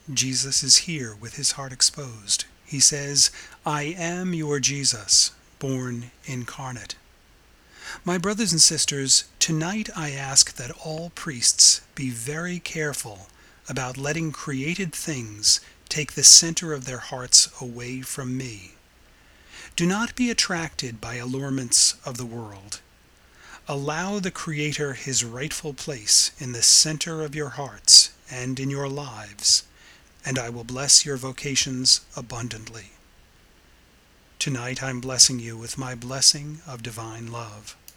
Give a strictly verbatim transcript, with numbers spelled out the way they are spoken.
Jesus is here with his heart exposed. He says, "I am your Jesus, born incarnate." My brothers and sisters, tonight I ask that all priests be very careful about letting created things take the center of their hearts away from me. Do not be attracted by allurements of the world. Allow the Creator his rightful place in the center of your hearts and in your lives, and I will bless your vocations abundantly. Tonight I'm blessing you with my blessing of divine love.